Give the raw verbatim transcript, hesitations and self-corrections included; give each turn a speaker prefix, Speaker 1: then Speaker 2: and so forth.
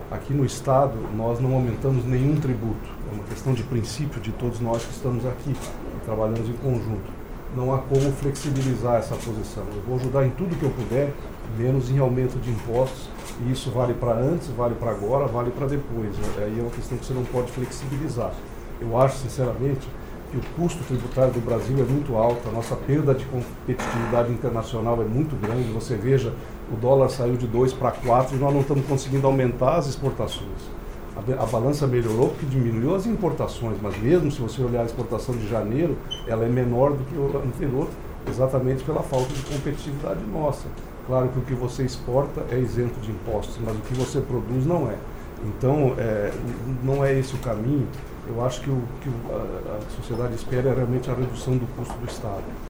Speaker 1: Aqui no Estado, nós não aumentamos nenhum tributo. É uma questão de princípio de todos nós que estamos aqui e trabalhamos em conjunto. Não há como flexibilizar essa posição. Eu vou ajudar em tudo que eu puder, menos em aumento de impostos, e isso vale para antes, vale para agora, vale para depois. Aí é uma questão que você não pode flexibilizar. Eu acho, sinceramente, que o custo tributário do Brasil é muito alto, a nossa perda de competitividade internacional é muito grande. Você veja, o dólar saiu de dois para quatro e nós não estamos conseguindo aumentar as exportações. A, a balança melhorou porque diminuiu as importações, mas mesmo se você olhar a exportação de janeiro, ela é menor do que o anterior, exatamente pela falta de competitividade nossa. Claro que o que você exporta é isento de impostos, mas o que você produz não é. Então, é, não é esse o caminho. Eu acho que o que a, a sociedade espera é realmente a redução do custo do Estado.